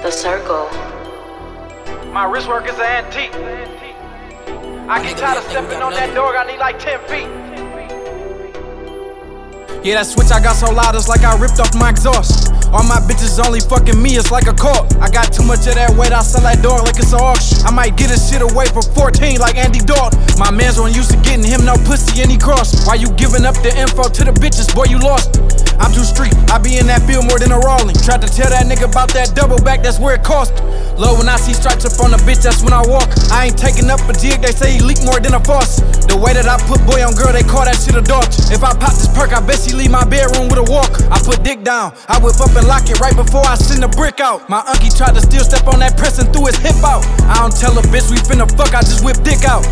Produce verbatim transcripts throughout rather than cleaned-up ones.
The Circle. My wristwork is an antique. I get tired of stepping on that dog, I need like ten feet. Yeah, that switch I got so loud, it's like I ripped off my exhaust. All my bitches only fucking me, it's like a cult. I got too much of that weight, I sell that dog like it's an auction. I might get his shit away for fourteen like Andy Dalton. My mans weren't used to getting him no pussy and he crossed. Why you giving up the info to the bitches, boy, you lost it. I'm too street, I be in that field more than a rolling. Tried to tell that nigga about that double back, that's where it cost. Love when I see stripes up on the bitch, that's when I walk. I ain't taking up a jig, they say he leak more than a faucet. The way that I put boy on girl, they call that shit a dodge. If I pop this perk, I bet she leave my bedroom with a walker. I put dick down, I whip up and lock it right before I send the brick out. My unkie tried to still step on that press and threw his hip out. I don't tell a bitch we finna fuck, I just whip dick out.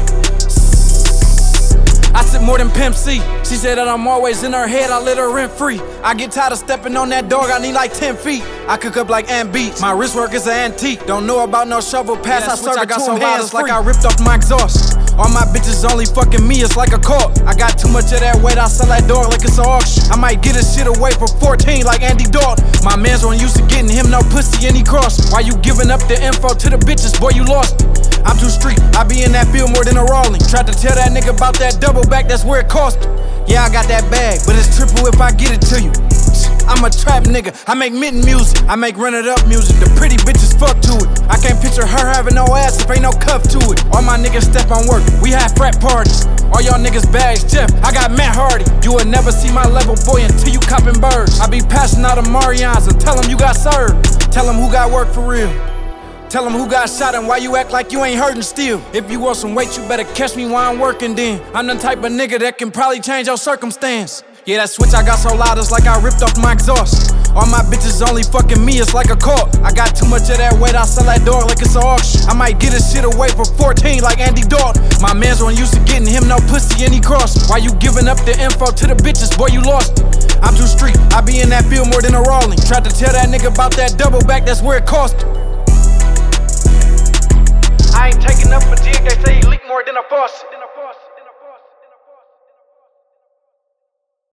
I sit more than Pimp C. She said that I'm always in her head, I let her rent free. I get tired of stepping on that dog, I need like ten feet. I cook up like Ant Beats. My wristwork is an antique. Don't know about no shovel pass, yeah, I serve I got so loud, it's like I ripped off my exhaust. All my bitches only fucking me, it's like a cult. I got too much of that weight, I sell that dog like it's an auction. I might get his shit away for fourteen like Andy Dalton. My mans weren't used to getting him no pussy and he crossed. Why you giving up the info to the bitches, boy, you lost it. I'm too street, I be in that field more than a rolling. Tried to tell that nigga about that double back, that's where it cost. Yeah, I got that bag, but it's triple if I get it to you. I'm a trap nigga, I make mitten music, I make run it up music. The pretty bitches fuck to it. I can't picture her having no ass if ain't no cuff to it. All my niggas step on work, we have frat parties. All y'all niggas bags, Jeff, I got Matt Hardy. You will never see my level, boy, until you copping birds. I be passing out of Marians and tell them you got served. Tell them who got work for real. Tell them who got shot and why you act like you ain't hurting still. If you want some weight, you better catch me while I'm working then. I'm the type of nigga that can probably change your circumstance. Yeah, that switch I got so loud, it's like I ripped off my exhaust. All my bitches only fucking me, it's like a cult. I got too much of that weight, I sell that dog like it's an auction. I might get his shit away for fourteen like Andy Dalton. My mans weren't used to getting him no pussy and he crossed. Why you giving up the info to the bitches, boy, you lost it. I'm too street, I be in that field more than a rolling. Tried to tell that nigga about that double back, that's where it cost. I ain't taking up a jig, they say he leak more than a faucet.